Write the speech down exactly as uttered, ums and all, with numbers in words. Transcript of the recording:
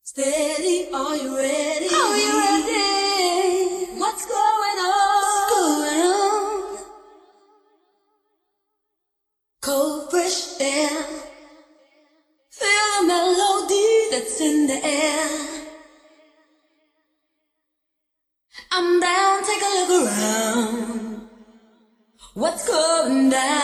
Steady, are you ready? Are you ready? What's going on? What's going on? Cold, fresh air. Feel the melody that's in the air. I'm down, take a look around. What's going down?